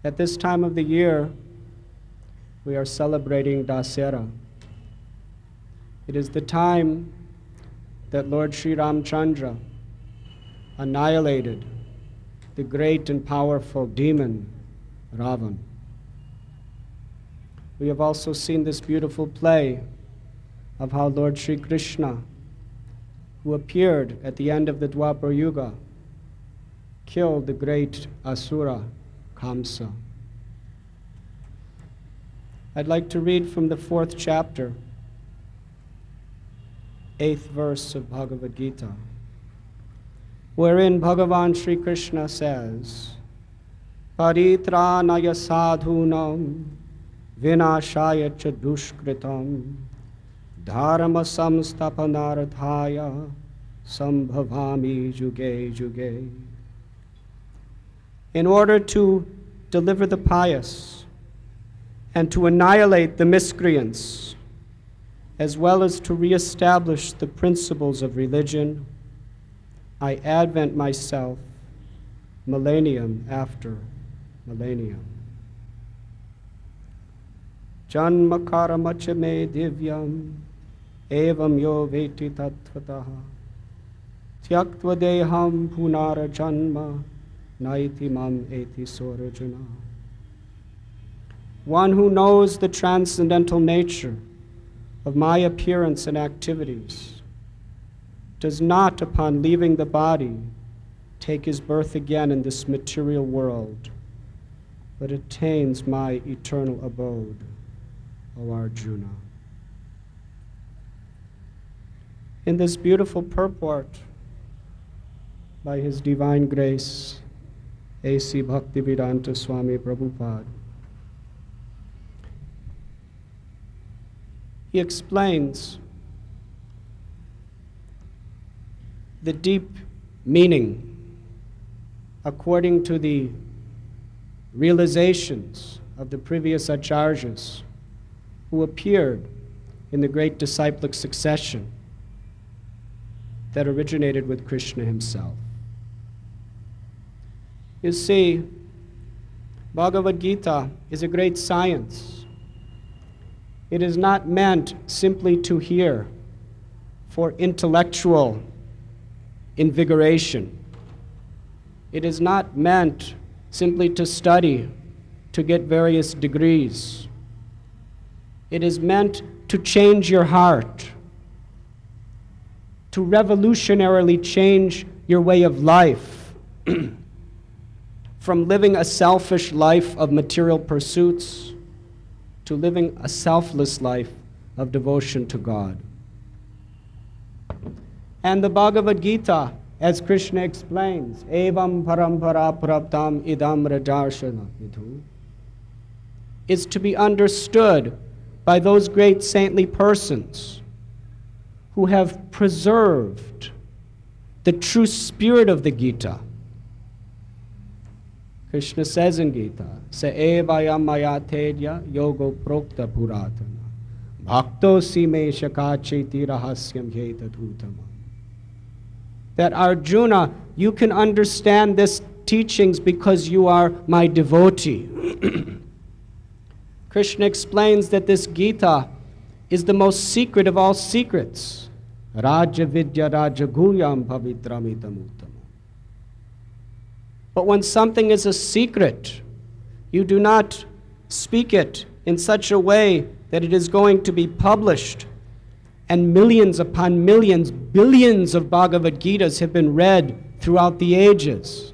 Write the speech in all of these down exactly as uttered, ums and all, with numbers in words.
At this time of the year, we are celebrating Dasera. It is the time that Lord Sri Ramchandra annihilated the great and powerful demon, Ravan. We have also seen this beautiful play of how Lord Sri Krishna, who appeared at the end of the Dwapar Yuga, killed the great Asura, Kamsa. I'd like to read from the fourth chapter, eighth verse of Bhagavad Gita, wherein Bhagavan Sri Krishna says, Paritranaya sadhunam vinashaya cha dushkritam dharma samstapanarthaya sambhavami juge juge. In order to deliver the pious and to annihilate the miscreants, as well as to reestablish the principles of religion, I advent myself millennium after millennium. Janma karamacha me divyam evam yo veti tattvataha tyaktva deham punara janma naiti mam eti sorajana. One who knows the transcendental nature of my appearance and activities does not, upon leaving the body, take his birth again in this material world, but attains my eternal abode, O Arjuna. In this beautiful purport by His Divine Grace, A C Bhaktivedanta Swami Prabhupada, he explains the deep meaning according to the realizations of the previous acharyas who appeared in the great disciplic succession that originated with Krishna himself. You see, Bhagavad Gita is a great science. It is not meant simply to hear for intellectual invigoration. It is not meant simply to study to get various degrees. It is meant to change your heart, to revolutionarily change your way of life from living a selfish life of material pursuits to living a selfless life of devotion to God. And the Bhagavad Gita, as Krishna explains, Evam parampara praptam idam rajarshana vidhu, is to be understood by those great saintly persons who have preserved the true spirit of the Gita. Krishna says in Gita, Se evayam maya tedya yogo prokta puratana bhakto sime shakacheti rahasyam hetadhutama. That Arjuna, you can understand this teachings because you are my devotee. Krishna explains that this Gita is the most secret of all secrets. Raja vidya raja guyam pavitramidam uttama. But when something is a secret, you do not speak it in such a way that it is going to be published, and millions upon millions, billions of Bhagavad Gitas have been read throughout the ages.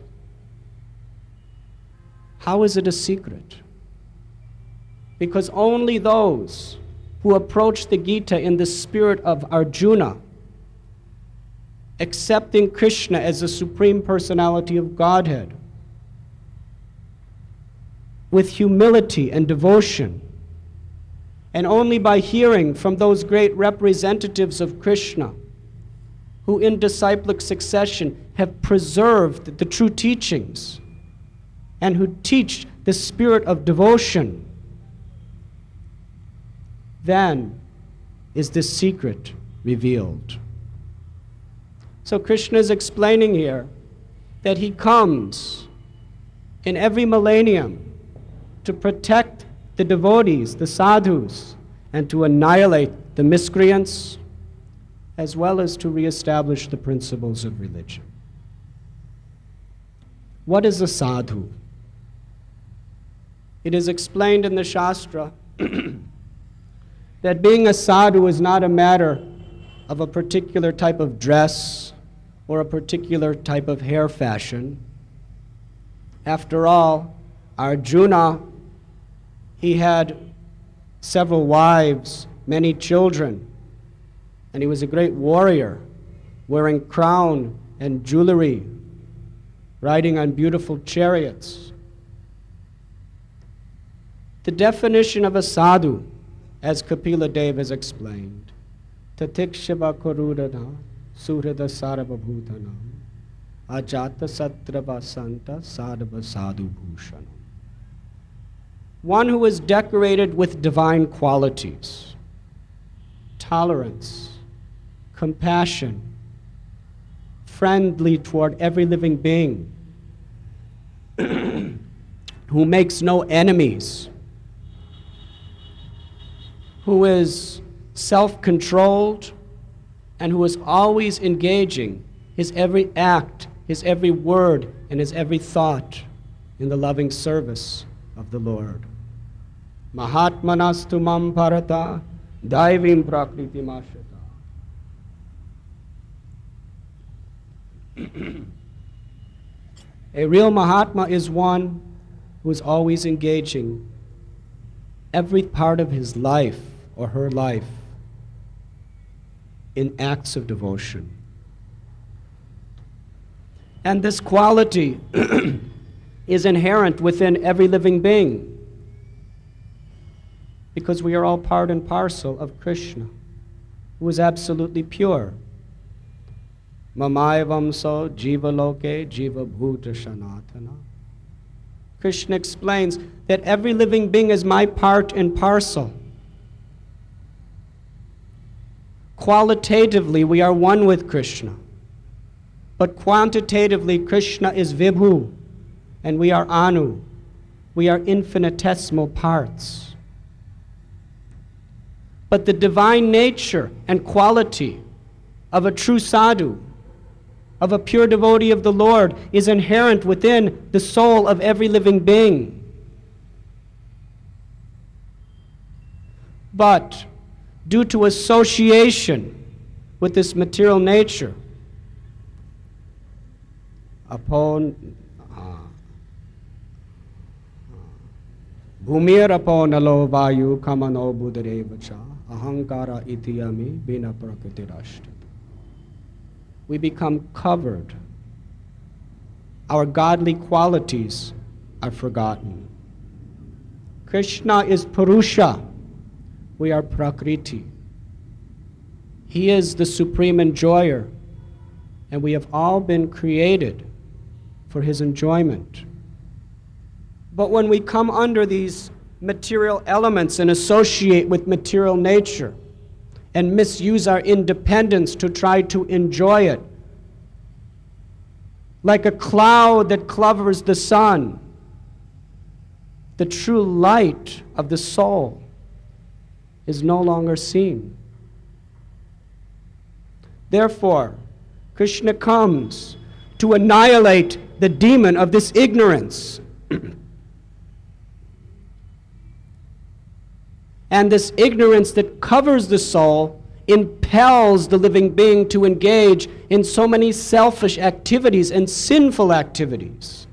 How is it a secret? Because only those who approach the Gita in the spirit of Arjuna, accepting Krishna as the Supreme Personality of Godhead, with humility and devotion, and only by hearing from those great representatives of Krishna, who in disciplic succession have preserved the true teachings, and who teach the spirit of devotion, then is this secret revealed. So Krishna is explaining here that he comes in every millennium to protect the devotees, the sadhus, and to annihilate the miscreants, as well as to reestablish the principles of religion. What is a sadhu? It is explained in the Shastra that being a sadhu is not a matter of a particular type of dress or a particular type of hair fashion. After all, Arjuna, he had several wives, many children, and he was a great warrior, wearing crown and jewelry, riding on beautiful chariots. The definition of a sadhu, as Kapila Dev has explained, tatikshava korudana surada sarva bhutanam ajata satrava santa sadhava sadhu bhushanam. One who is decorated with divine qualities, tolerance, compassion, friendly toward every living being, who makes no enemies, who is self-controlled, and who is always engaging his every act, his every word, and his every thought in the loving service of the Lord. Mahatmanastu mam parata daivim prakriti mashata. A real Mahatma is one who is always engaging every part of his life or her life in acts of devotion. And this quality is inherent within every living being, because we are all part and parcel of Krishna, who is absolutely pure. Mamayvam so jiva loke jiva bhuta sanatana. Krishna explains that every living being is my part and parcel. Qualitatively, we are one with Krishna. But quantitatively, Krishna is Vibhu, and we are Anu. We are infinitesimal parts. But the divine nature and quality of a true sadhu, of a pure devotee of the Lord, is inherent within the soul of every living being. But due to association with this material nature, upon bhumir upon alo vayu kamano buddharevacha ahankara itiyami bina prakritirashta. We become covered. Our godly qualities are forgotten. Krishna is Purusha. We are Prakriti. He is the supreme enjoyer, and we have all been created for his enjoyment. But when we come under these material elements and associate with material nature and misuse our independence to try to enjoy it, like a cloud that covers the sun, the true light of the soul is no longer seen. Therefore, Krishna comes to annihilate the demon of this ignorance. And this ignorance that covers the soul impels the living being to engage in so many selfish activities and sinful activities.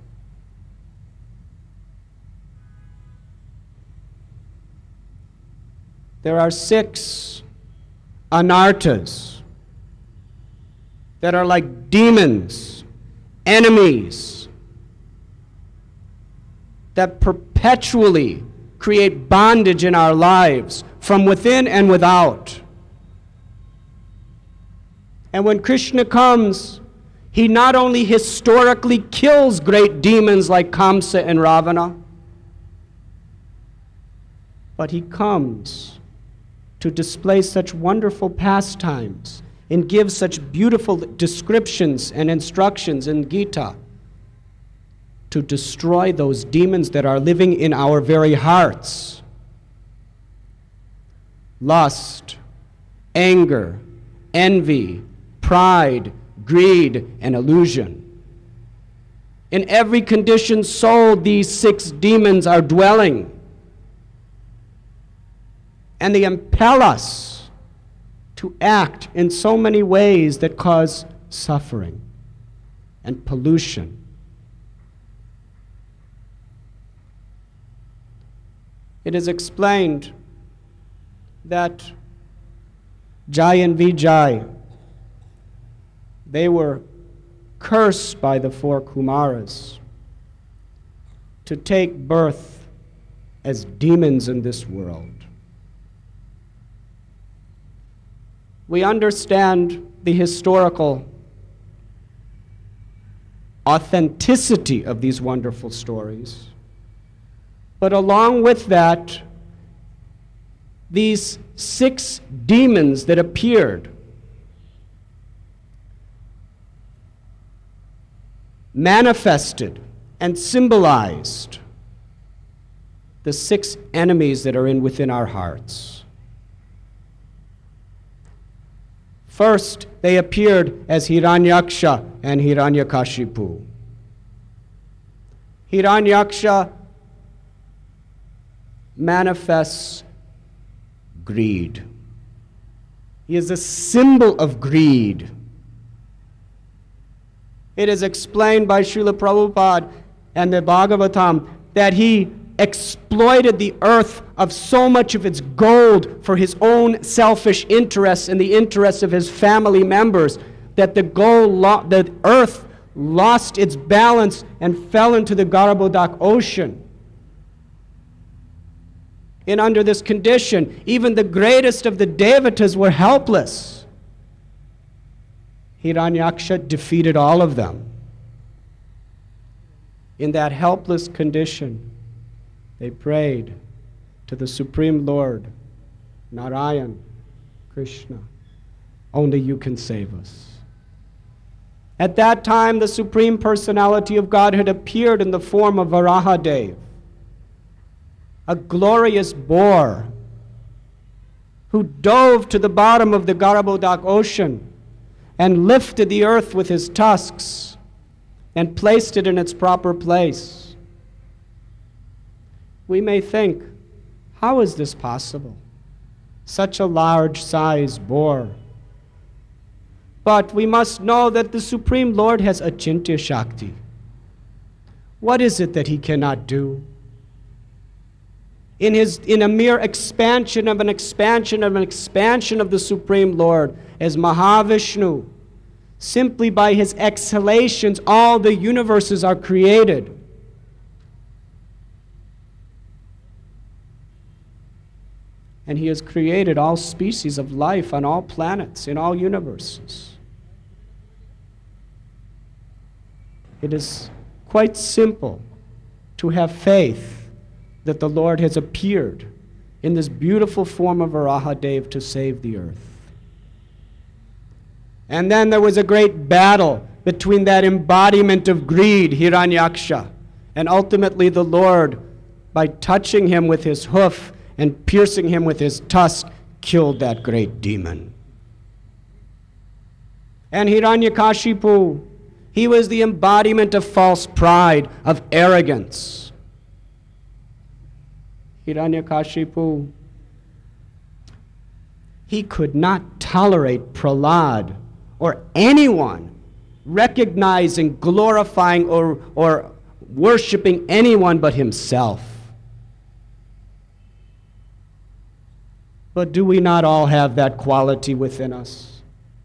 There are six anarthas that are like demons, enemies, that perpetually create bondage in our lives from within and without. And when Krishna comes, he not only historically kills great demons like Kamsa and Ravana, but he comes to display such wonderful pastimes and give such beautiful descriptions and instructions in Gita to destroy those demons that are living in our very hearts. Lust, anger, envy, pride, greed, and illusion. In every conditioned soul, these six demons are dwelling. And they impel us to act in so many ways that cause suffering and pollution. It is explained that Jai and Vijay, they were cursed by the four Kumaras to take birth as demons in this world. We understand the historical authenticity of these wonderful stories, but along with that, these six demons that appeared manifested and symbolized the six enemies that are in within our hearts. First, they appeared as Hiranyaksha and Hiranyakashipu. Hiranyaksha manifests greed. He is a symbol of greed. It is explained by Srila Prabhupada and the Bhagavatam that he exploited the earth of so much of its gold for his own selfish interests and the interests of his family members that the gold, lo- the earth lost its balance and fell into the Garbhodak ocean. And under this condition, even the greatest of the Devatas were helpless. Hiranyaksha defeated all of them. In that helpless condition, they prayed to the Supreme Lord, Narayan, Krishna, only you can save us. At that time, the Supreme Personality of Godhead appeared in the form of Varahadev, a glorious boar who dove to the bottom of the Garbhodak ocean and lifted the earth with his tusks and placed it in its proper place. We may think, how is this possible? Such a large-sized boar. But we must know that the Supreme Lord has Achintya Shakti. What is it that he cannot do? In, his, in a mere expansion of an expansion of an expansion of the Supreme Lord as Mahavishnu, simply by his exhalations, all the universes are created. And he has created all species of life on all planets, in all universes. It is quite simple to have faith that the Lord has appeared in this beautiful form of Varahadev to save the earth. And then there was a great battle between that embodiment of greed, Hiranyaksha, and ultimately the Lord, by touching him with his hoof and piercing him with his tusk, killed that great demon. And Hiranyakashipu, he was the embodiment of false pride, of arrogance. Hiranyakashipu, he could not tolerate Prahlad or anyone recognizing, glorifying, or, or worshiping anyone but himself. But do we not all have that quality within us?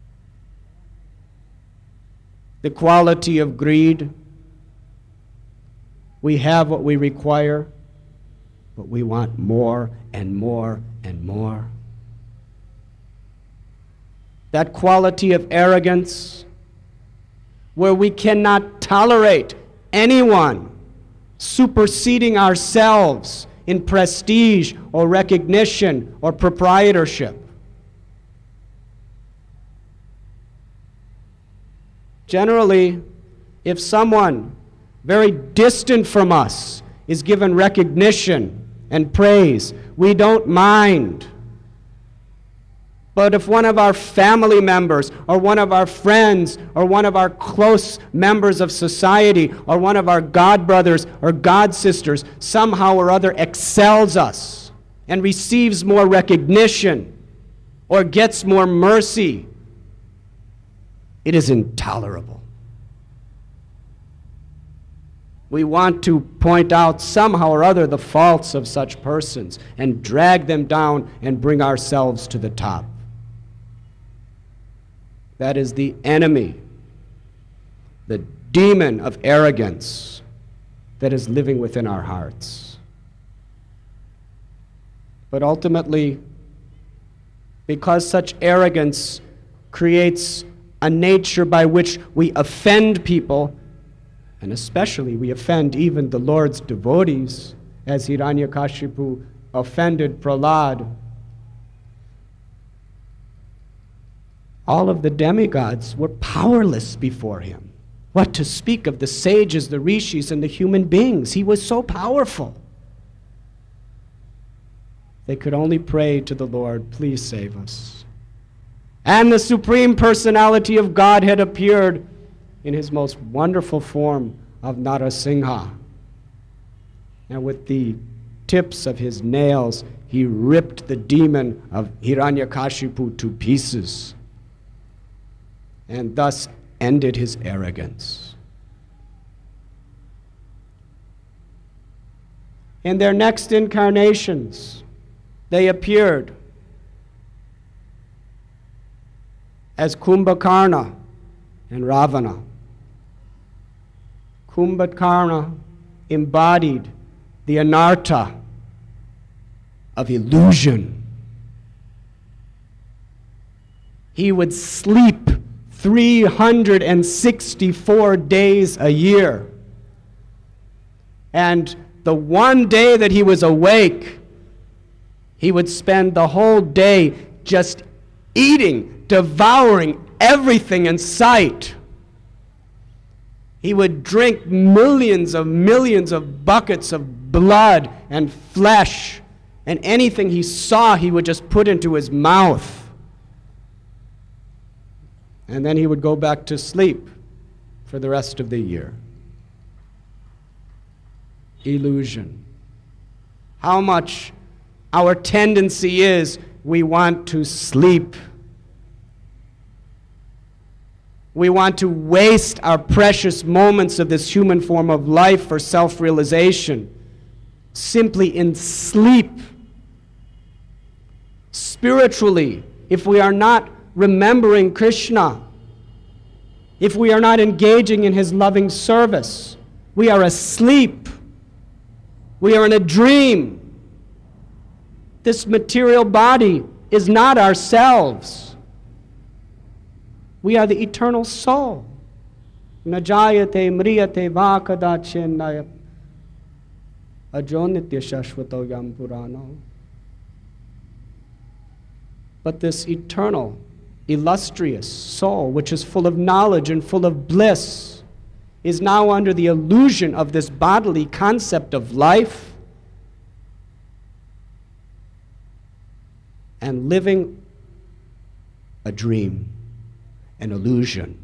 The quality of greed. We have what we require, but we want more and more and more. That quality of arrogance, where we cannot tolerate anyone superseding ourselves in prestige or recognition or proprietorship. Generally, if someone very distant from us, is given recognition and praise. We don't mind. But if one of our family members, or one of our friends, or one of our close members of society, or one of our god brothers or god sisters somehow or other excels us and receives more recognition or gets more mercy, it is intolerable. We want to point out somehow or other the faults of such persons and drag them down and bring ourselves to the top. That is the enemy, the demon of arrogance that is living within our hearts. But ultimately, because such arrogance creates a nature by which we offend people, and especially we offend even the Lord's devotees, as Hiranyakashipu offended Prahlad, all of the demigods were powerless before him. What to speak of the sages, the rishis, and the human beings? He was so powerful. They could only pray to the Lord, please save us. And the Supreme Personality of God had appeared in his most wonderful form of Narasingha. And with the tips of his nails, he ripped the demon of Hiranyakashipu to pieces, and thus ended his arrogance. In their next incarnations, they appeared as Kumbhakarna and Ravana. Kumbhakarna embodied the anartha of illusion. He would sleep three hundred sixty-four days a year. And the one day that he was awake, he would spend the whole day just eating, devouring everything in sight. He would drink millions of millions of buckets of blood and flesh, and anything he saw he would just put into his mouth. And then he would go back to sleep for the rest of the year. Illusion. How much our tendency is, we want to sleep. We want to waste our precious moments of this human form of life for self-realization simply in sleep. Spiritually, if we are not remembering Krishna, if we are not engaging in his loving service, we are asleep. We are in a dream. This material body is not ourselves. We are the eternal soul. Najayate mriyate va kadachin ajo nitya shashvato yam purano. But this eternal, illustrious soul, which is full of knowledge and full of bliss, is now under the illusion of this bodily concept of life and living a dream, an illusion,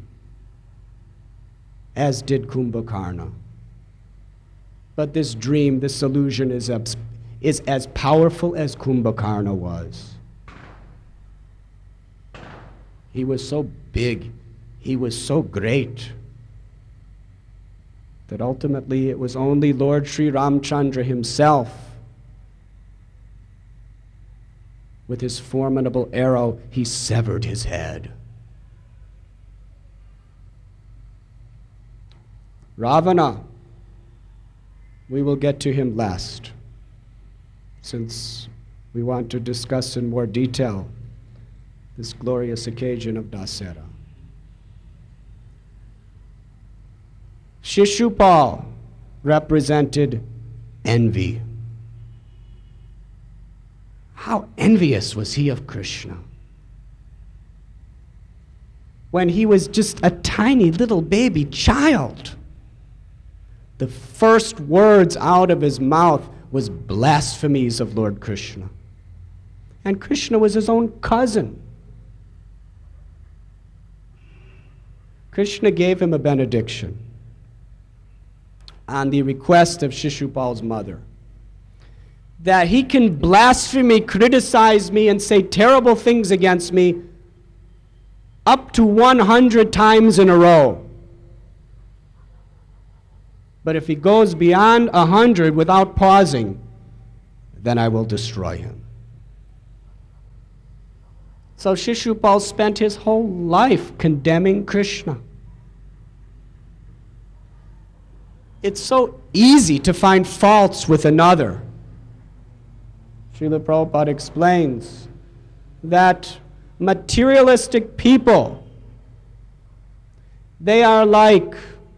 as did Kumbhakarna. But this dream, this illusion is, as, is as powerful as Kumbhakarna was. He was so big, he was so great, that ultimately it was only Lord Sri Ramchandra himself, with his formidable arrow, he severed his head. Ravana, we will get to him last, since we want to discuss in more detail this glorious occasion of Dasera. Shishupal represented envy. How envious was he of Krishna? When he was just a tiny little baby child, the first words out of his mouth was blasphemies of Lord Krishna. And Krishna was his own cousin. Krishna gave him a benediction on the request of Shishupal's mother, that he can blaspheme me, criticize me, and say terrible things against me up to one hundred times in a row. But if he goes beyond a hundred without pausing, then I will destroy him. So Shishupal spent his whole life condemning Krishna. It's so easy to find faults with another. Srila Prabhupada explains that materialistic people, they are like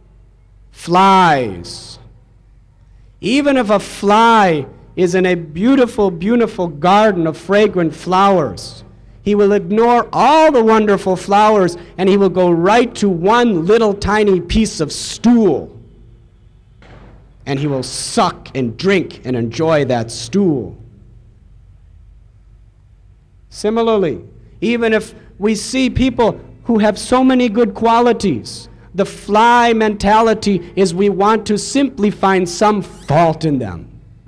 flies. Even if a fly is in a beautiful, beautiful garden of fragrant flowers, he will ignore all the wonderful flowers and he will go right to one little tiny piece of stool. And he will suck and drink and enjoy that stool. Similarly, even if we see people who have so many good qualities, the fly mentality is we want to simply find some fault in them.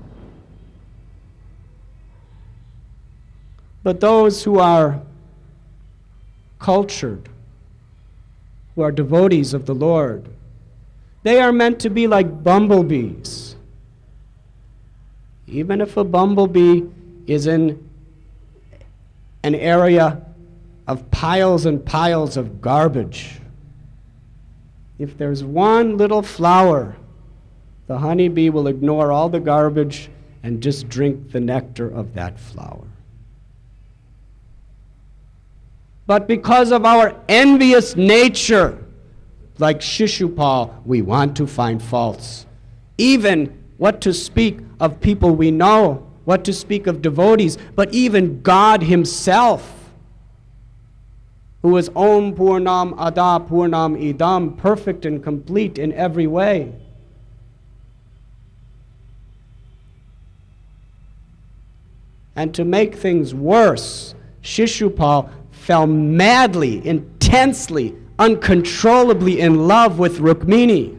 But those who are cultured, who are devotees of the Lord, they are meant to be like bumblebees. Even if a bumblebee is in an area of piles and piles of garbage, if there's one little flower, the honeybee will ignore all the garbage and just drink the nectar of that flower. But because of our envious nature, like Shishupal, we want to find faults. Even what to speak of people we know, what to speak of devotees, but even God himself, who is Om Purnam Ada Purnam Idam, perfect and complete in every way. And to make things worse, Shishupal fell madly, intensely, uncontrollably in love with Rukmini.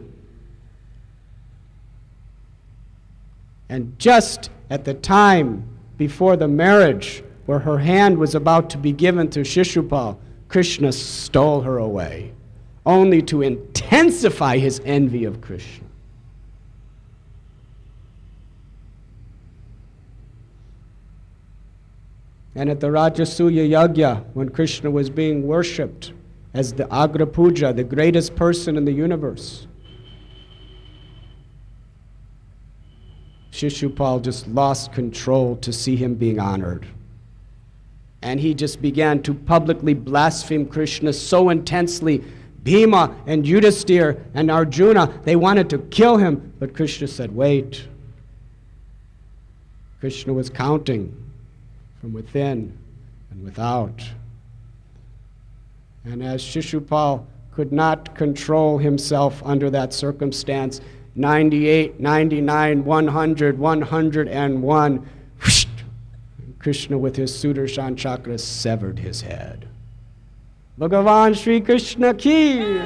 And just at the time before the marriage, where her hand was about to be given to Shishupal, Krishna stole her away, only to intensify his envy of Krishna. And at the Rajasuya Yagya, when Krishna was being worshipped as the Agra Puja, the greatest person in the universe, Shishupal just lost control to see him being honored. And he just began to publicly blaspheme Krishna so intensely. Bhima and Yudhisthira and Arjuna, they wanted to kill him, but Krishna said, wait. Krishna was counting from within and without. And as Shishupal could not control himself under that circumstance, ninety-eight, ninety-nine, one hundred, one hundred one, whoosh, Krishna with his Sudarshan chakra severed his head. Bhagavan Sri Krishna ki.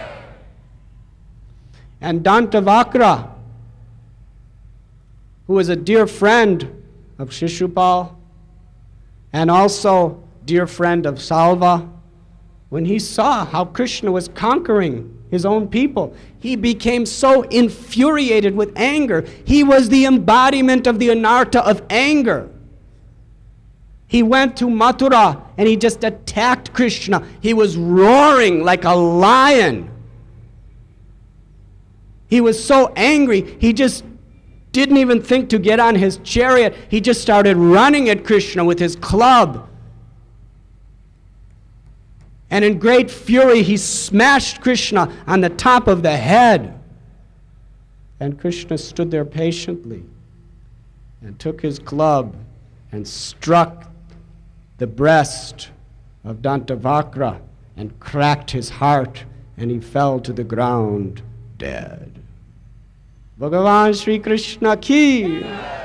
And Dantavakra, who was a dear friend of Shishupal and also dear friend of Salva, when he saw how Krishna was conquering his own people, he became so infuriated with anger. He was the embodiment of the anartha of anger. He went to Mathura and he just attacked Krishna. He was roaring like a lion. He was so angry, he just didn't even think to get on his chariot. He just started running at Krishna with his club. And in great fury, he smashed Krishna on the top of the head. And Krishna stood there patiently and took his club and struck the breast of Dantavakra and cracked his heart, and he fell to the ground dead. Bhagavan Shri Krishna ki.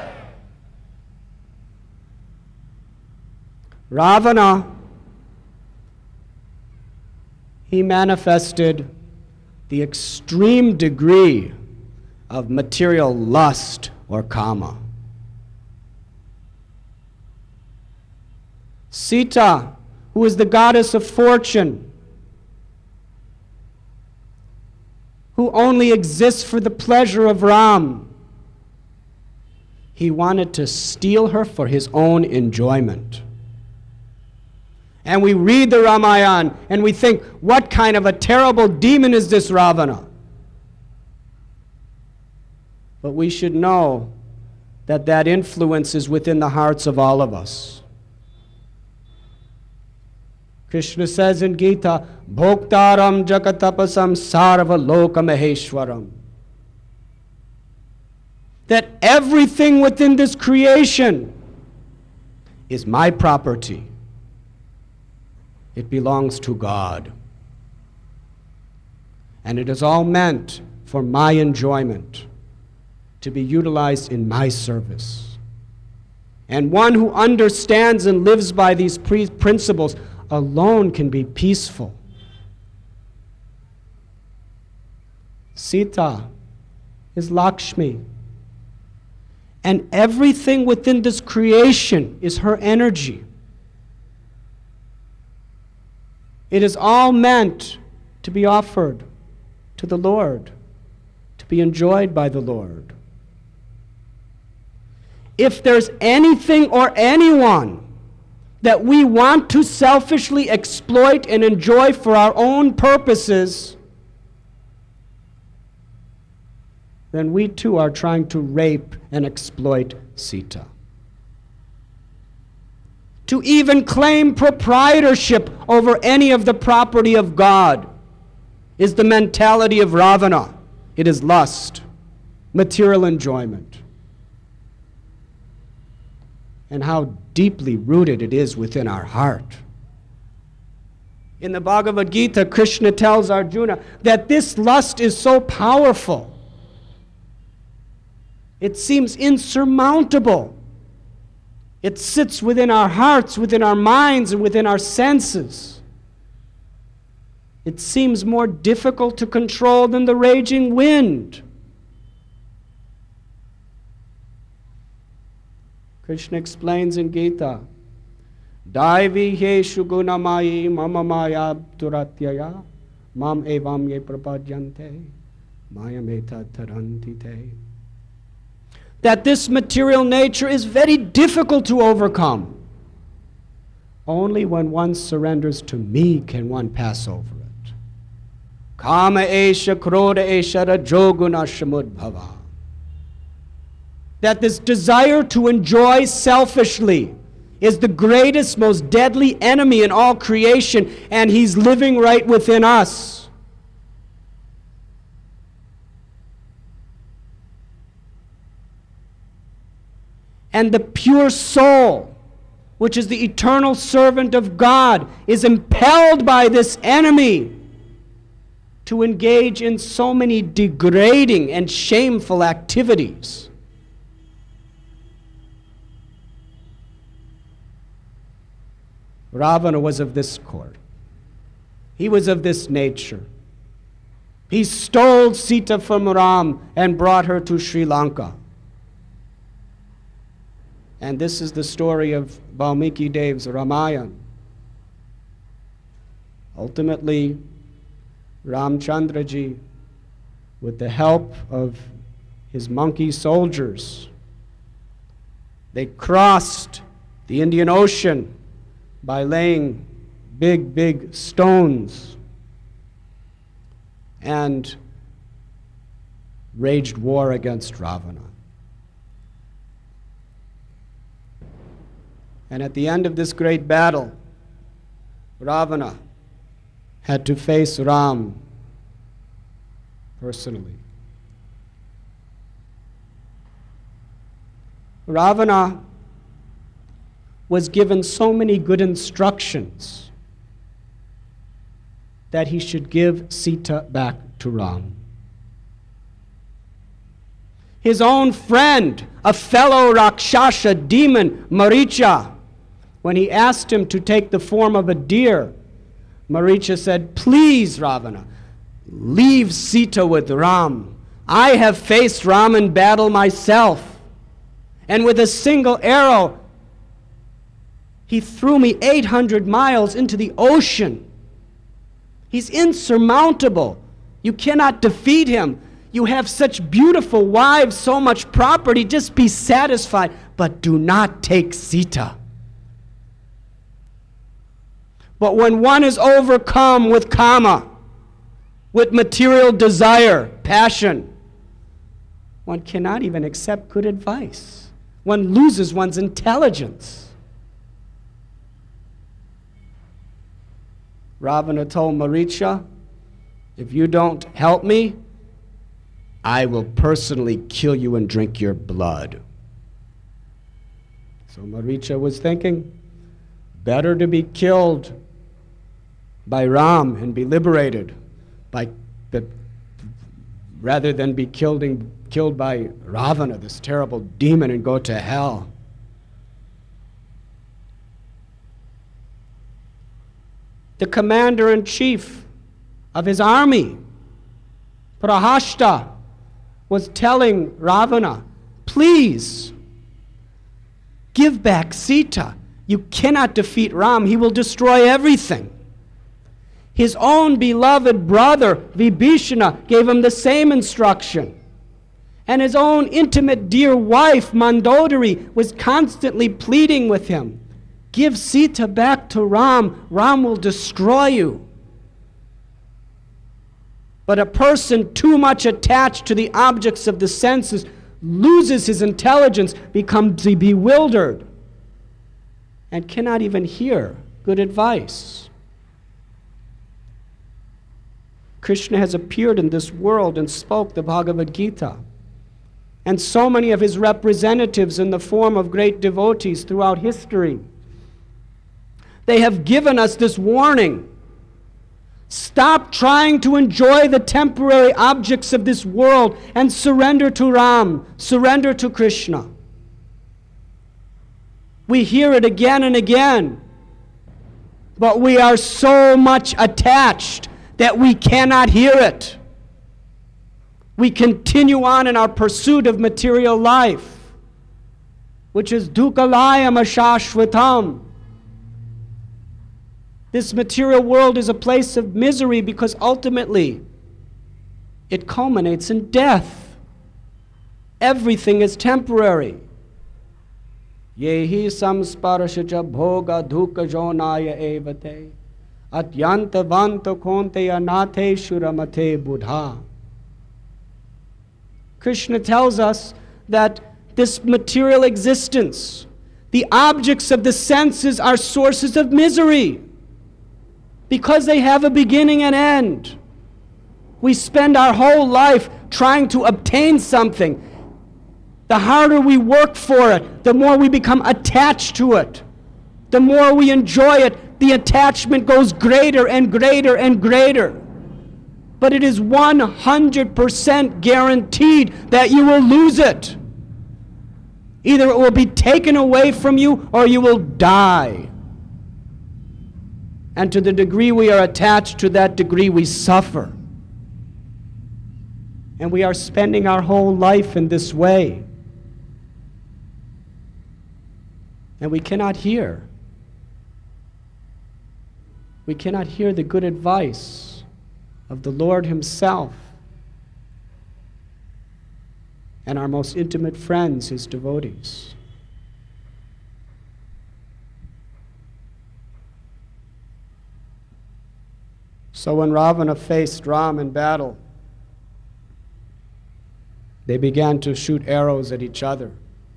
Ravana, he manifested the extreme degree of material lust or kama. Sita, who is the goddess of fortune, who only exists for the pleasure of Ram, he wanted to steal her for his own enjoyment. And we read the Ramayana and we think, what kind of a terrible demon is this Ravana? But we should know that that influence is within the hearts of all of us. Krishna says in Gita, Bhoktaram Jakatapasam Sarva Loka Maheshwaram. That everything within this creation is my property. It belongs to God. And it is all meant for my enjoyment, to be utilized in my service. And one who understands and lives by these pre- principles alone can be peaceful. Sita is Lakshmi. And everything within this creation is her energy. It is all meant to be offered to the Lord, to be enjoyed by the Lord. If there's anything or anyone that we want to selfishly exploit and enjoy for our own purposes, then we too are trying to rape and exploit Sita. To even claim proprietorship over any of the property of God is the mentality of Ravana. It is lust, material enjoyment. And how deeply rooted it is within our heart. In the Bhagavad Gita, Krishna tells Arjuna that this lust is so powerful. It seems insurmountable. It sits within our hearts, within our minds, and within our senses. It seems more difficult to control than the raging wind. Krishna explains in Gita, Daivi he shugunamayi mama maya turatyaya mam evam ye prapadyante mayameta tarantite. That this material nature is very difficult to overcome. Only when one surrenders to me can one pass over it. Kama esha krodha esha rajoguna shamudbhava. That this desire to enjoy selfishly is the greatest, most deadly enemy in all creation, and he's living right within us. And the pure soul, which is the eternal servant of God, is impelled by this enemy to engage in so many degrading and shameful activities. Ravana was of this sort. He was of this nature. He stole Sita from Ram and brought her to Sri Lanka. And this is the story of Valmiki Dev's Ramayana. Ultimately, Ramchandraji, with the help of his monkey soldiers, they crossed the Indian Ocean by laying big, big stones and waged war against Ravana. And at the end of this great battle, Ravana had to face Ram personally. Ravana was given so many good instructions that he should give Sita back to Ram. his own friend, a fellow Rakshasa demon, Maricha, when he asked him to take the form of a deer, Maricha said, "Please, Ravana, leave Sita with Ram. I have faced Ram in battle myself, and with a single arrow, he threw me eight hundred miles into the ocean. He's insurmountable. You cannot defeat him. You have such beautiful wives, so much property. Just be satisfied, but do not take Sita." But when one is overcome with kama, with material desire, passion, one cannot even accept good advice. One loses one's intelligence. Ravana told Maricha, "If you don't help me, I will personally kill you and drink your blood." So Maricha was thinking, better to be killed by Ram and be liberated, by, but, rather than be killed, in, killed by Ravana, this terrible demon, and go to hell. The commander-in-chief of his army, Prahashta, was telling Ravana, "Please, give back Sita. You cannot defeat Ram. He will destroy everything." His own beloved brother, Vibhishana, gave him the same instruction. And his own intimate dear wife, Mandodari, was constantly pleading with him, "Give Sita back to Ram. Ram will destroy you." But a person too much attached to the objects of the senses loses his intelligence, becomes bewildered, and cannot even hear good advice. Krishna has appeared in this world and spoke the Bhagavad Gita. And so many of his representatives in the form of great devotees throughout history, they have given us this warning. Stop trying to enjoy the temporary objects of this world and surrender to Ram, surrender to Krishna. We hear it again and again, but we are so much attached that we cannot hear it. We continue on in our pursuit of material life, which is dukkhalayam ashashvatam. This material world is a place of misery because ultimately it culminates in death. Everything is temporary. Yehi samsparashacha bhoga dukkha jonaya evate atyanta vanta konte anate shuramate buddha. Krishna tells us that this material existence, the objects of the senses, are sources of misery because they have a beginning and end. We spend our whole life trying to obtain something. The harder we work for it, the more we become attached to it. The more we enjoy it, the attachment goes greater and greater and greater. But it is one hundred percent guaranteed that you will lose it. Either it will be taken away from you or you will die. And to the degree we are attached, to that degree we suffer. And we are spending our whole life in this way. And we cannot hear. We cannot hear the good advice of the Lord Himself and our most intimate friends, His devotees. So when Ravana faced Ram in battle, they began to shoot arrows at each other.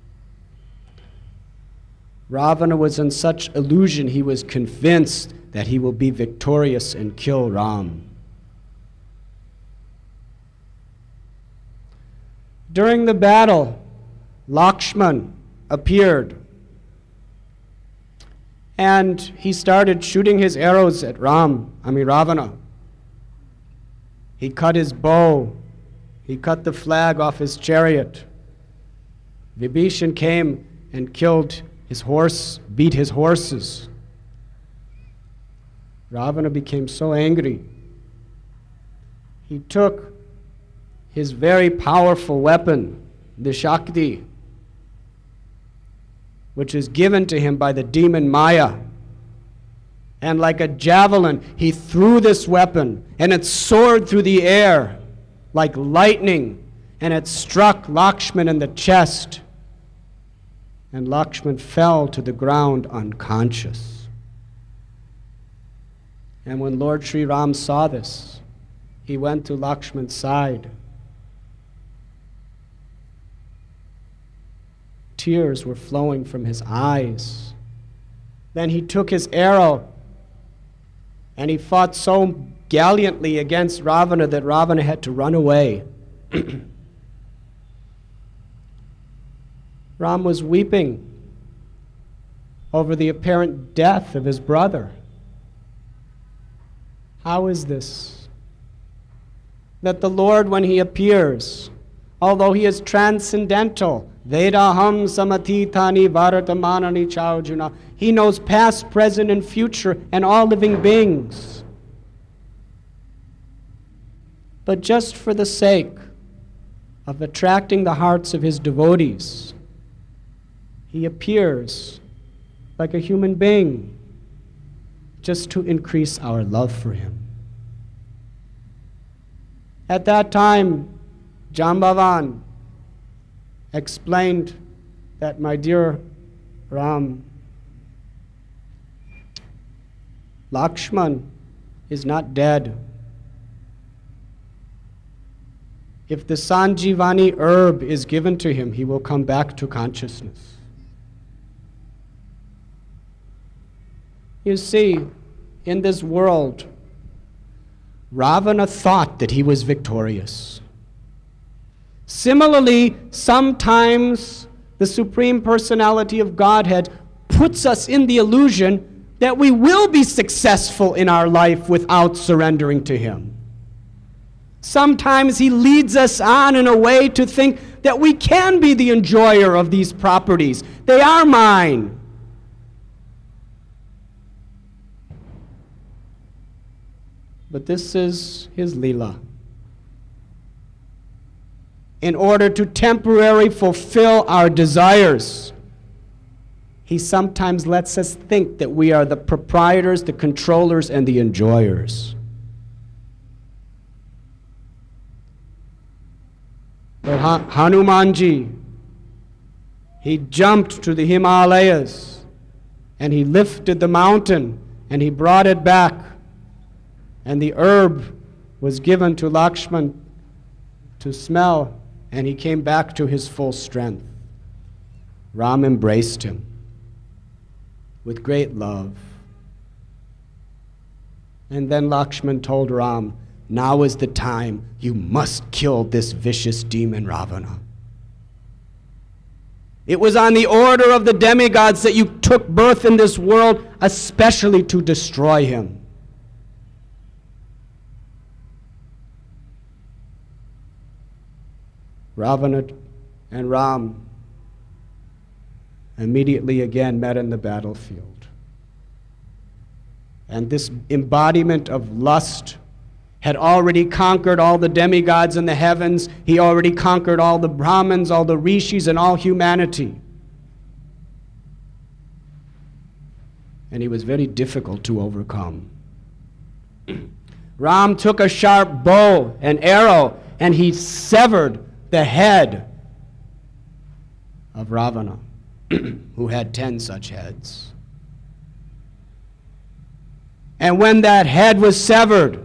Ravana was in such illusion, he was convinced that he will be victorious and kill Ram. During the battle, Lakshman appeared, and he started shooting his arrows at Ram, I mean Ravana. He cut his bow, he cut the flag off his chariot, Vibhishan came and killed his horse, beat his horses. Ravana became so angry. He took his very powerful weapon, the Shakti, which is given to him by the demon Maya. And like a javelin, he threw this weapon, and it soared through the air like lightning, and it struck Lakshman in the chest. And Lakshman fell to the ground unconscious. And when Lord Sri Ram saw this, he went to Lakshman's side. Tears were flowing from his eyes. Then he took his arrow and he fought so gallantly against Ravana that Ravana had to run away. Ram was weeping over the apparent death of his brother. How is this? That the Lord, when he appears, although he is transcendental, Vedaham samatithani varatamanani chaujuna, he knows past, present, and future, and all living beings. But just for the sake of attracting the hearts of his devotees, he appears like a human being, just to increase our love for him. At that time, Jambavan explained that, my dear Ram, Lakshman is not dead. If the Sanjivani herb is given to him, he will come back to consciousness. You see, in this world, Ravana thought that he was victorious. Similarly, sometimes the Supreme Personality of Godhead puts us in the illusion that we will be successful in our life without surrendering to him. Sometimes he leads us on in a way to think that we can be the enjoyer of these properties. They are mine. But this is his Leela. In order to temporarily fulfill our desires, he sometimes lets us think that we are the proprietors, the controllers, and the enjoyers. But Hanumanji, he jumped to the Himalayas, and he lifted the mountain, and he brought it back. And the herb was given to Lakshman to smell, and he came back to his full strength. Ram embraced him with great love. And then Lakshman told Ram, now is the time, you must kill this vicious demon Ravana. It was on the order of the demigods that you took birth in this world, especially to destroy him. Ravana and Ram immediately again met in the battlefield. And this embodiment of lust had already conquered all the demigods in the heavens. He already conquered all the Brahmins, all the rishis, and all humanity. And he was very difficult to overcome. Ram took a sharp bow and arrow, and he severed the head of Ravana, who had ten such heads. And when that head was severed,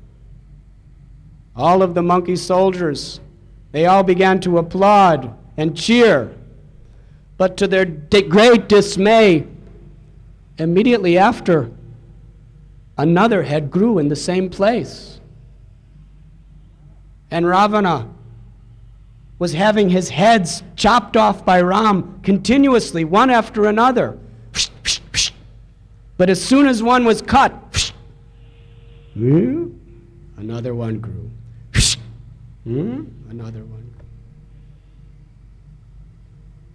all of the monkey soldiers, they all began to applaud and cheer. But to their great dismay, immediately after, another head grew in the same place. And Ravana was having his heads chopped off by Ram continuously, one after another. But as soon as one was cut, another one grew. Another one grew.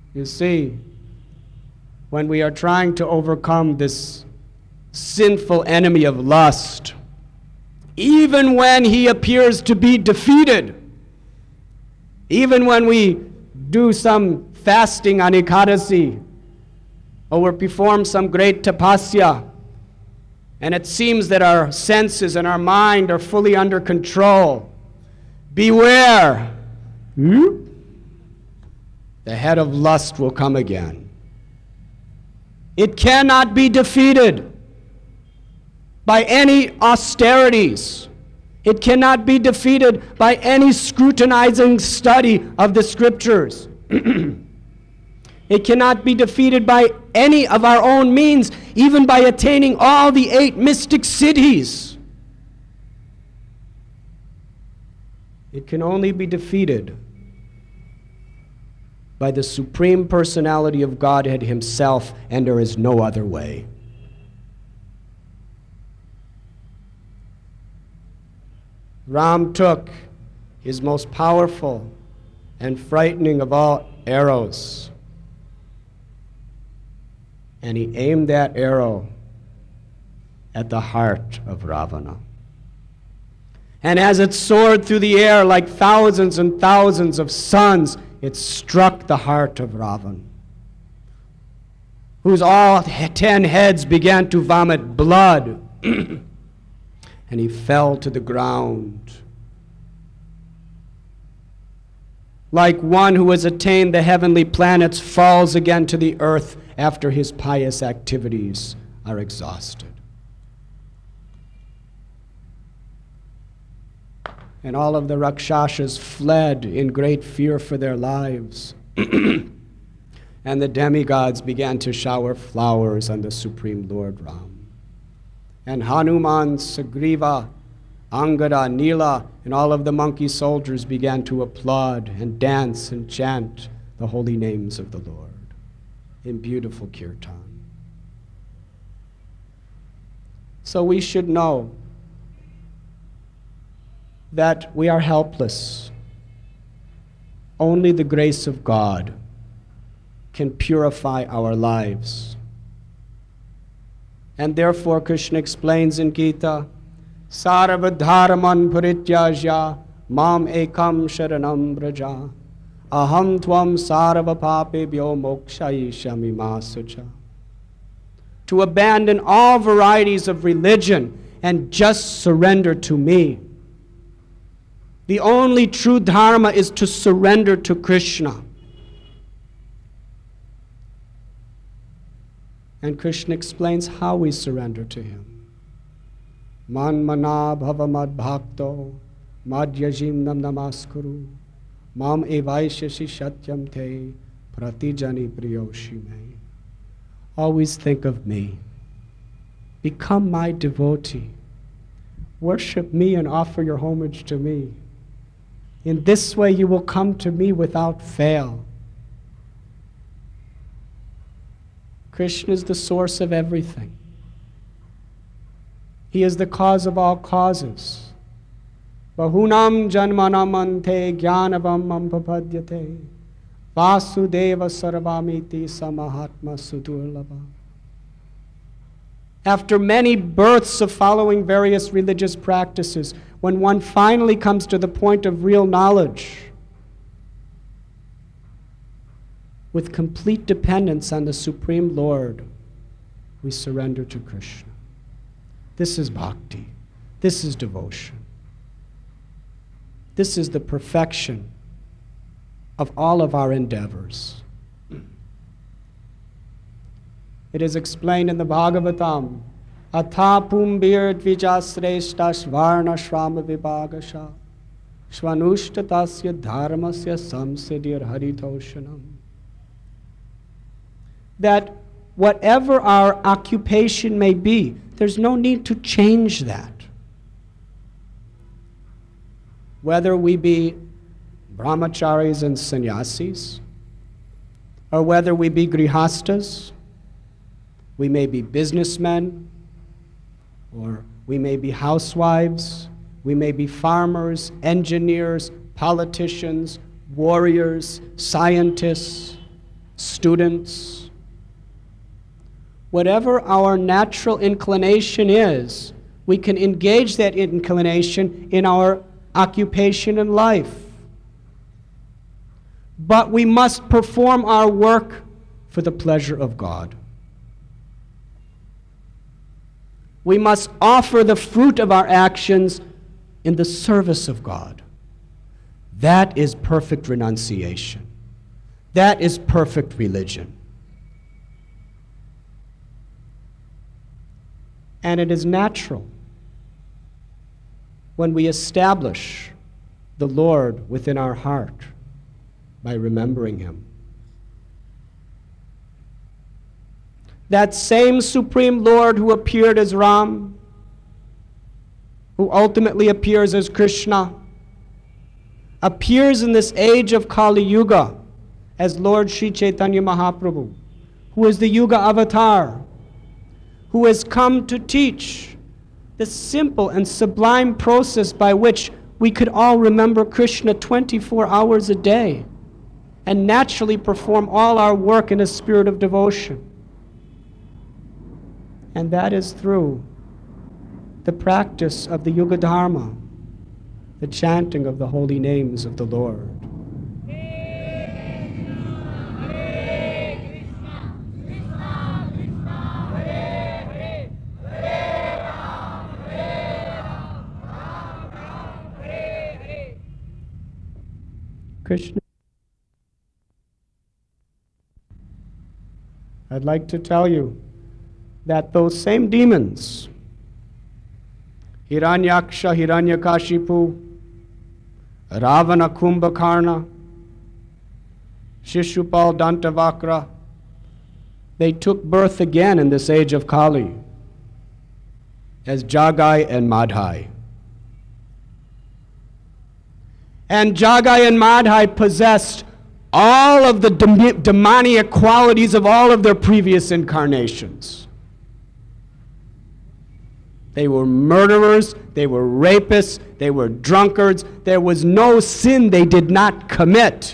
You see, when we are trying to overcome this sinful enemy of lust, even when he appears to be defeated, even when we do some fasting on Ekadasi, or we perform some great tapasya, and it seems that our senses and our mind are fully under control, beware. Hmm? The head of lust will come again. It cannot be defeated by any austerities. It cannot be defeated by any scrutinizing study of the scriptures. It cannot be defeated by any of our own means, even by attaining all the eight mystic cities. It can only be defeated by the Supreme Personality of Godhead Himself, and there is no other way. Ram took his most powerful and frightening of all arrows, and he aimed that arrow at the heart of Ravana. And as it soared through the air like thousands and thousands of suns, it struck the heart of Ravan, whose all ten heads began to vomit blood, and he fell to the ground like one who has attained the heavenly planets falls again to the earth after his pious activities are exhausted. And all of the Rakshasas fled in great fear for their lives. And the demigods began to shower flowers on the Supreme Lord Ram. And Hanuman, Sugriva, Angada, Nila, and all of the monkey soldiers began to applaud and dance and chant the holy names of the Lord in beautiful kirtan. So we should know that we are helpless. Only the grace of God can purify our lives. And therefore Krishna explains in Gita, Sarvadharaman Parityajya Mam Ekam Sharanam Braja Aham Tvam Sarva Papebhyo Mokshayishami Masucha. To abandon all varieties of religion and just surrender to me. The only true dharma is to surrender to Krishna. And Krishna explains how we surrender to Him. Man mana bhava mad bhakto mad yajim nam namaskuru mam evaishashi shatyam te pratijani priyoshime. Always think of me. Become my devotee. Worship me and offer your homage to me. In this way you will come to me without fail. Krishna is the source of everything. He is the cause of all causes. Bahunam janmanam ante jnanavam ampapadyate vasudeva sarvamiti samahatma sudurlabha. After many births of following various religious practices, when one finally comes to the point of real knowledge, with complete dependence on the Supreme Lord, we surrender to Krishna. This is bhakti. This is devotion. This is the perfection of all of our endeavors. It is explained in the Bhagavatam, Athapum bir dvijasreshtas varna shrama vibhagasha shvanushtatasya dharmasya samsidir haritoshanam. That whatever our occupation may be, there's no need to change that. Whether we be brahmacharis and sannyasis, or whether we be grihastas, we may be businessmen, or we may be housewives, we may be farmers, engineers, politicians, warriors, scientists, students. Whatever our natural inclination is, we can engage that inclination in our occupation in life. But we must perform our work for the pleasure of God. We must offer the fruit of our actions in the service of God. That is perfect renunciation. That is perfect religion. And it is natural when we establish the Lord within our heart by remembering Him. That same Supreme Lord who appeared as Ram, who ultimately appears as Krishna, appears in this age of Kali Yuga as Lord Sri Chaitanya Mahaprabhu, who is the Yuga avatar, who has come to teach the simple and sublime process by which we could all remember Krishna twenty-four hours a day and naturally perform all our work in a spirit of devotion. And that is through the practice of the Yuga Dharma, the chanting of the holy names of the Lord. Krishna. I'd like to tell you that those same demons, Hiranyaksha, Hiranyakashipu, Ravana, Kumbhakarna, Shishupal, Dantavakra, they took birth again in this age of Kali as Jagai and Madhai. And Jagai and Madhai possessed all of the dem- demoniac qualities of all of their previous incarnations. They were murderers, they were rapists, they were drunkards. There was no sin they did not commit.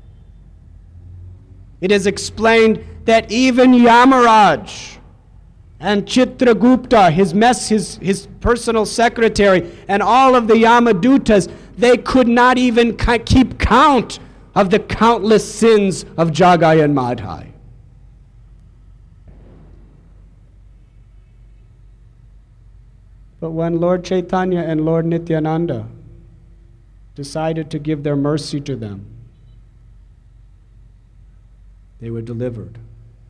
It is explained that even Yamaraj and Chitragupta, his mess, his, his personal secretary, and all of the Yamadutas, they could not even keep count of the countless sins of Jagai and Madhai. But when Lord Chaitanya and Lord Nityananda decided to give their mercy to them, they were delivered.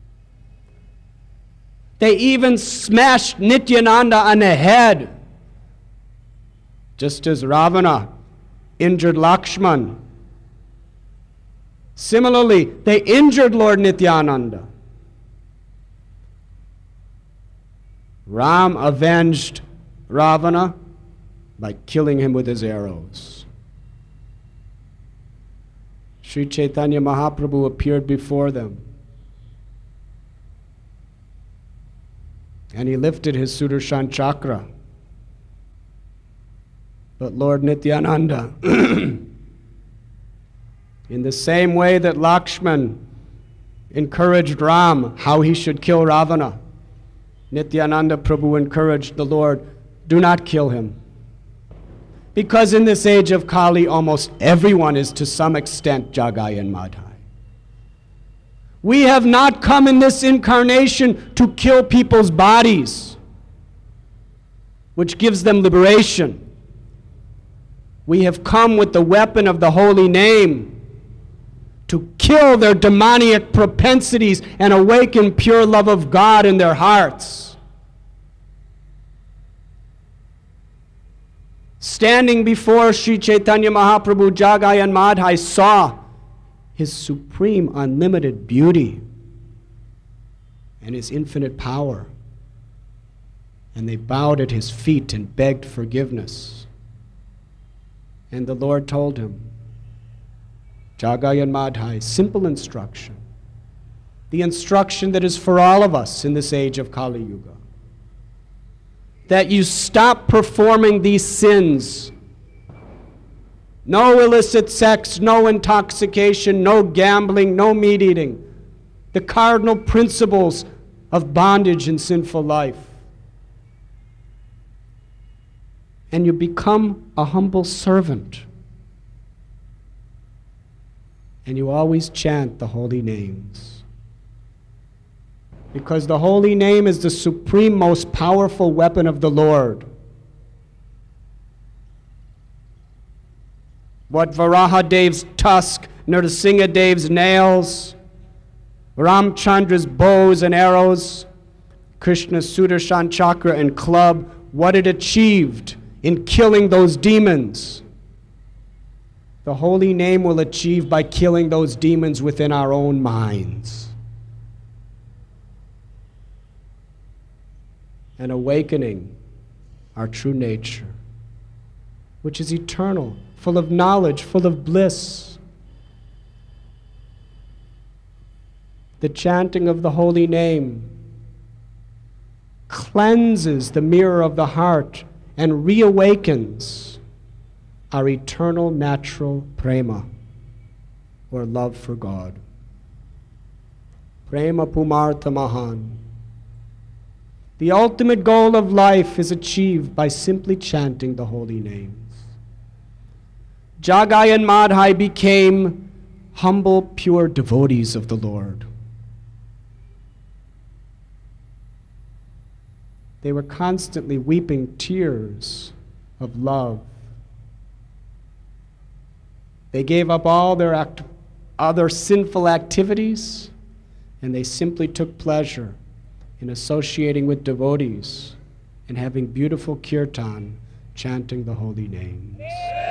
They even smashed Nityananda on the head, just as Ravana injured Lakshman. Similarly, they injured Lord Nityananda. Ram avenged Ravana by killing him with his arrows. Sri Chaitanya Mahaprabhu appeared before them, and he lifted his Sudarshan chakra. But Lord Nityananda, in the same way that Lakshman encouraged Ram how he should kill Ravana, Nityananda Prabhu encouraged the Lord, do not kill him. Because in this age of Kali, almost everyone is to some extent Jagai and Madhai. We have not come in this incarnation to kill people's bodies, which gives them liberation. We have come with the weapon of the holy name to kill their demoniac propensities and awaken pure love of God in their hearts. Standing before Sri Chaitanya Mahaprabhu, Jagai and Madhai saw his supreme unlimited beauty and his infinite power. And they bowed at his feet and begged forgiveness. And the Lord told him, Jagai and Madhai, simple instruction, the instruction that is for all of us in this age of Kali Yuga, that you stop performing these sins. No illicit sex, no intoxication, no gambling, no meat eating. the cardinal principles of bondage and sinful life. And you become a humble servant. And you always chant the holy names. Because the holy name is the supreme, most powerful weapon of the Lord. What Varahadev's tusk, Narasimhadev's nails, Ramchandra's bows and arrows, Krishna's Sudarshan chakra and club, what it achieved in killing those demons, the holy name will achieve by killing those demons within our own minds and awakening our true nature, which is eternal, full of knowledge, full of bliss. The chanting of the holy name cleanses the mirror of the heart and reawakens our eternal natural prema, or love for God. Prema pumartha mahan. The ultimate goal of life is achieved by simply chanting the holy names. Jagai and Madhai became humble, pure devotees of the Lord. They were constantly weeping tears of love. They gave up all their act- other sinful activities, and they simply took pleasure in associating with devotees and having beautiful kirtan, chanting the holy names.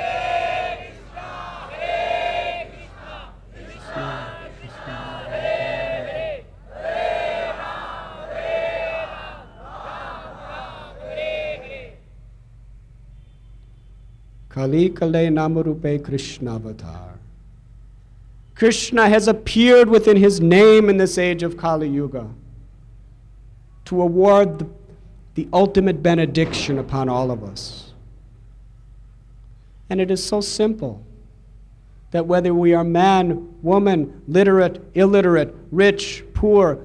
Kali Kale Namarupe Krishna Avatar. Krishna has appeared within his name in this age of Kali Yuga to award the, the ultimate benediction upon all of us. And it is so simple that whether we are man, woman, literate, illiterate, rich, poor,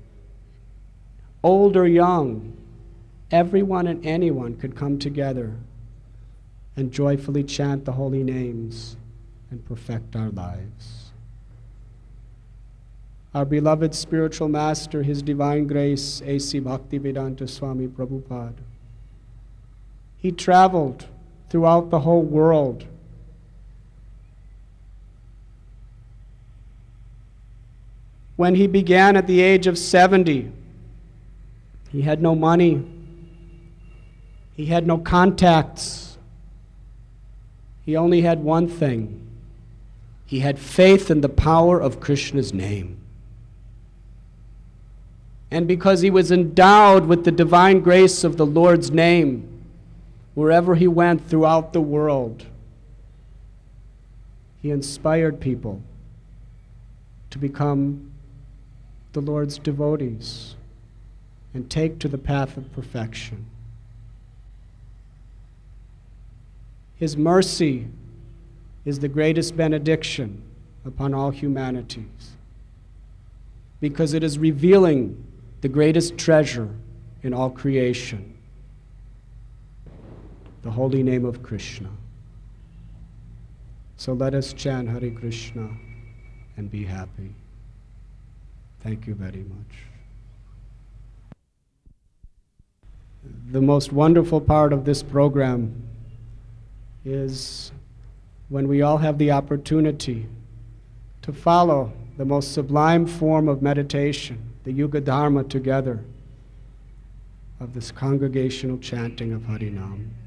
old or young, everyone and anyone could come together and joyfully chant the holy names and perfect our lives. Our beloved spiritual master, His Divine Grace, A C Bhaktivedanta Swami Prabhupada, he traveled throughout the whole world when he began at the age of seventy. He had no money. He had no contacts. He only had one thing. He had faith in the power of Krishna's name. And because he was endowed with the divine grace of the Lord's name, wherever he went throughout the world, he inspired people to become the Lord's devotees and take to the path of perfection. His mercy is the greatest benediction upon all humanities, because it is revealing the greatest treasure in all creation, the holy name of Krishna. So let us chant Hare Krishna and be happy. Thank you very much. The most wonderful part of this program is when we all have the opportunity to follow the most sublime form of meditation, the Yuga Dharma together, of this congregational chanting of Harinam.